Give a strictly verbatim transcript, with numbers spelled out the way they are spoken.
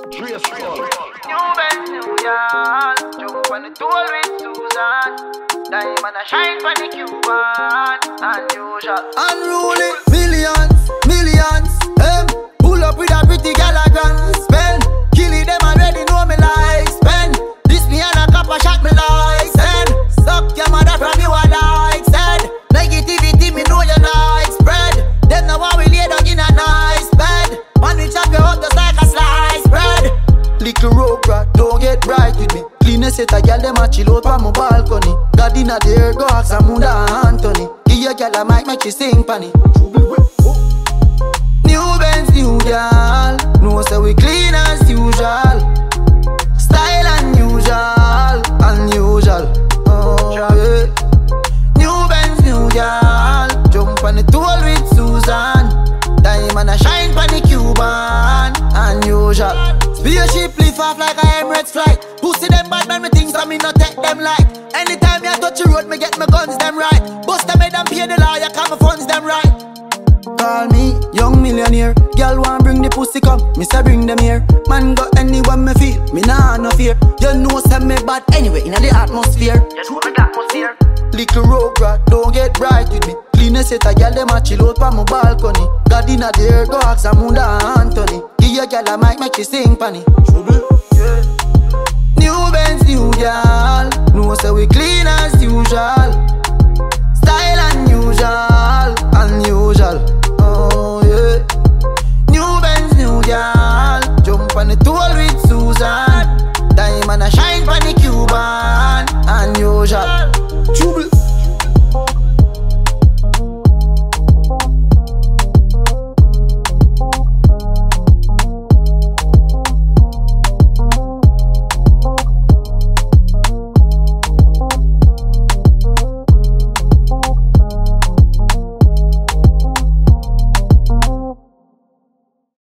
Dre Skull. New Benz, New York. Jump on the tour with Susan. Diamond a shine for the Cuban. Unusual. Unruly. Millions, millions. Um, pull up with a pretty gal a grand spend. Kill it, them already know me like spend. This me and a copper shot me like send. Suck your mother from you a like said. Negativity me know you like spread. Them now one we lay down in a nice bed. Man we chop you up just like a slice bread. Little rope rat, don't get bright with me. Cleanest set a gal dem a chill out on my balcony. God inna the air go ask Amunda Anthony. Give your gal a mic make she sing panny. New Benz, new gal. No say we clean as usual. Style unusual, unusual. Oh yeah. New Benz, new gal. Jump on the tour with Susan. Diamond a shine pon the Cuban. Unusual. Spaceship lift off like a Emirates flight. Pussy them bad man, me things so me not take them like. Anytime you touch the road, me get my guns them right. Bust them head and pay the lawyer, cause my funds them right. Call me young millionaire. Girl want bring the pussy come, me say bring them here. Man got anyone me feel, me nah no fear. You know say me bad anyway in the atmosphere. You know the atmosphere. Little rogue rat, don't get bright with me. Cleanest set a girl dem a chill out on my balcony. God inna the air go ask Amunda Anthony. Give your girl a mic make she sing panny. Yeah. New Benz, new girl. No say we clean as usual. Style unusual.